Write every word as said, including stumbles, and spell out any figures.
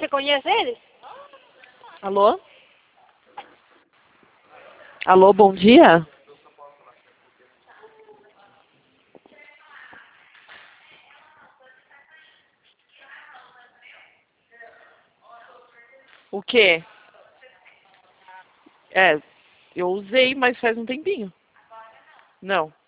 Você conhece eles? Alô? Alô, bom dia? O quê? É, eu usei, mas faz um tempinho. Não.